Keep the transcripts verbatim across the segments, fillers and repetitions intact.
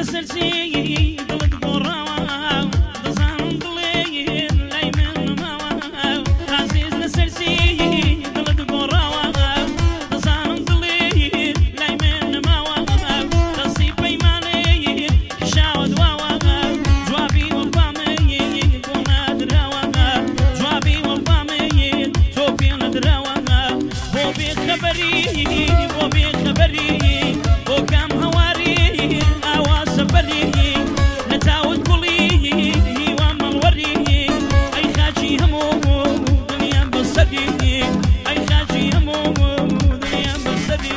لسرسي دلت قراوة دزان دلي لاي من ماوة عزيز لسرسي دلت قراوة دزان دلي لاي من ماوة تصي بيماني شاود واوا جوابي وفامي كونا دراوة جوابي وفامي توبي ندراوة بوبي خبري بوبي خبري وكم هواري أوا سفري نتاود كلي ومن وري أي خاجي همو دنيا بصدي أي خاجي همو دنيا بصدي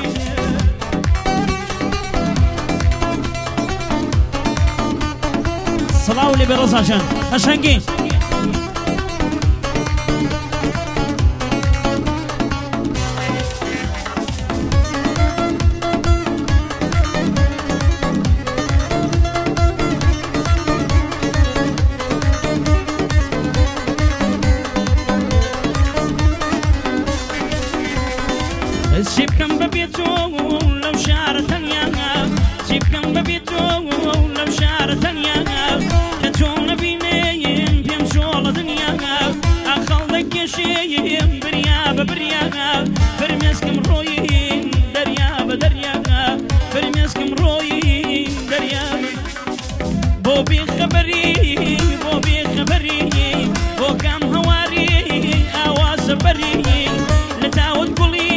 صلاة اللي برص عشان أشهنجي سيب كم ببيتو لو شعر ثانية سيب كم ببيتو لو شعر ثانية كتون بينين بيم شول دنيا أخلك يشيم بريا ببريا فرمسكم روين دريا بدريا فرمسكم روين دريا بوبي خبري بوبي خبري وكم هواري أواز بري لتاود كلي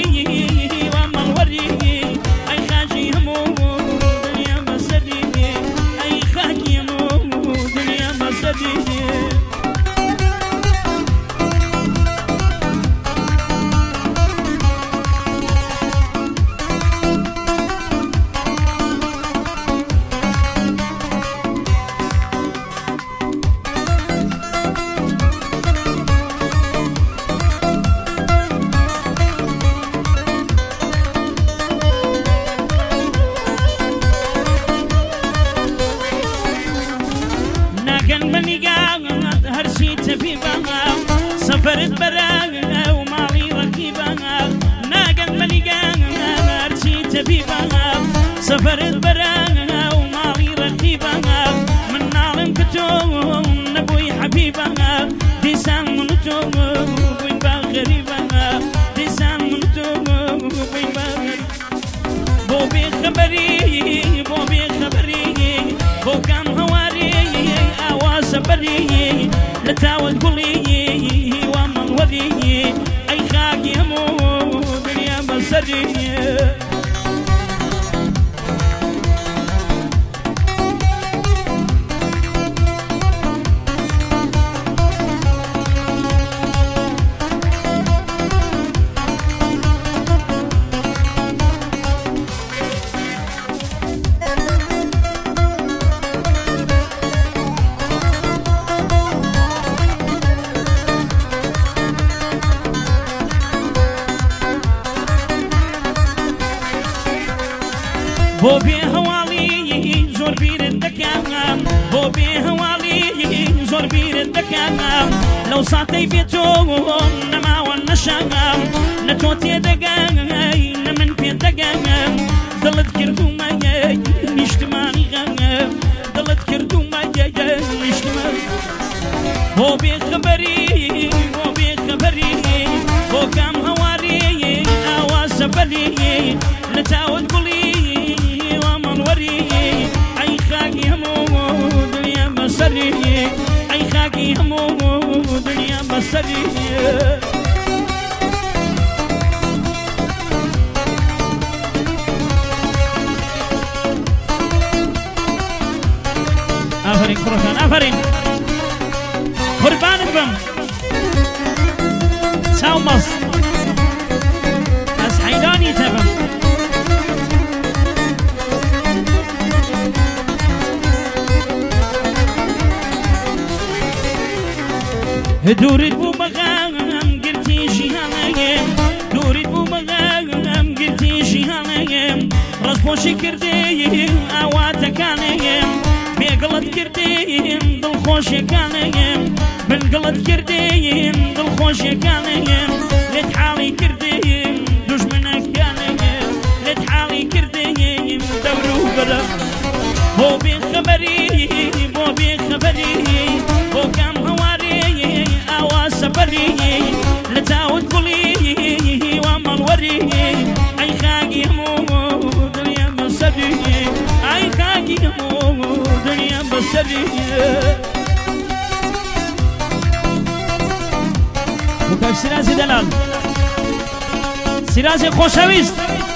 سفرت براغ ومالي ركيبة ناقن مليقا هرشي تبيبا سفرت براغ ومالي ركيبة من نالم كتوم نبوي حبيبة ديسان منتوم وين باغريبة ديسان منتوم وين باغريبة بوبي خبري بوبي خبري بوكام هواري أواز بري لتاود كلي أي خاكي همو دنيا بصري بوبي هوالي زور بير الدكام بوبي هوالي زور بير الدكام لو صاتي بيتو نما والنشام نتوتي دقام نمن في الدقام ضلت كردو ما نشتماني غام ضلت كردو ما نشتماني بوبي خبري بوبي خبري وكام هوالي أواز بري نتاود كلي أي خاكي همو دنيا بصري أي خاكي همو دنيا بصري آفرين كروشان آفرين قربان بم ساو مصر أس حيداني تبم دورت بو بغام قلتي شهانيم دورت بو بغام قلتي شهانيم رصبوشي كرديم اواتك كانيم بيقلت كرديم دل خوشي كانيم بنقلت كرديم دل خوشي كانيم لتحالي كرديم دجمنك كانيم لتحالي كرديم دورو برا هو بين تاود قلي وامل وري اي خاقي مو دنيا بسري اي خاقي مو دنيا بسري وكيف سرازي دلال سرازي خوشويست